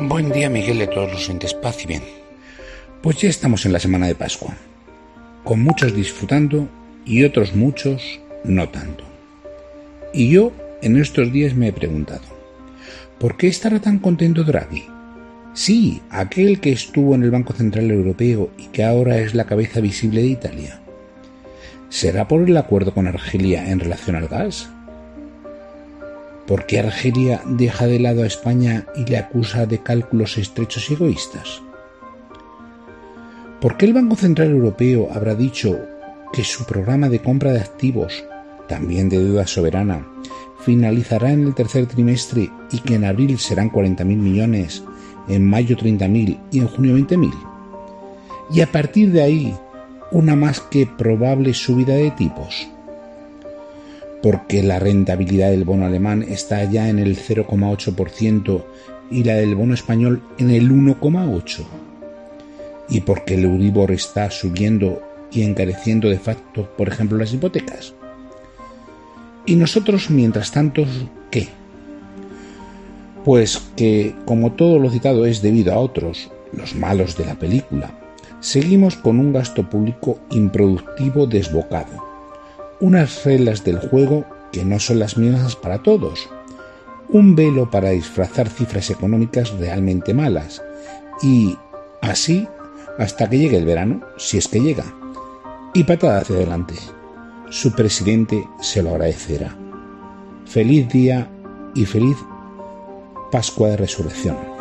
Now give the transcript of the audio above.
Buen día, Miguel, de todos los entes, paz y bien. Pues ya estamos en la semana de Pascua, con muchos disfrutando y otros muchos no tanto. Y yo en estos días me he preguntado, ¿por qué estará tan contento Draghi? Sí, aquel que estuvo en el Banco Central Europeo y que ahora es la cabeza visible de Italia. ¿Será por el acuerdo con Argelia en relación al gas? ¿Por qué Argelia deja de lado a España y le acusa de cálculos estrechos y egoístas? ¿Por qué el Banco Central Europeo habrá dicho que su programa de compra de activos, también de deuda soberana, finalizará en el tercer trimestre y que en abril serán 40.000 millones, en mayo 30.000 y en junio 20.000? Y a partir de ahí, una más que probable subida de tipos. Porque la rentabilidad del bono alemán está ya en el 0,8% y la del bono español en el 1,8%. Y porque el Euribor está subiendo y encareciendo de facto, por ejemplo, las hipotecas. Y nosotros, mientras tanto, ¿qué? Pues que, como todo lo citado es debido a otros, los malos de la película, seguimos con un gasto público improductivo desbocado. Unas reglas del juego que no son las mismas para todos, un velo para disfrazar cifras económicas realmente malas, y así hasta que llegue el verano, si es que llega, y patada hacia adelante. Su presidente se lo agradecerá. Feliz día y feliz Pascua de Resurrección.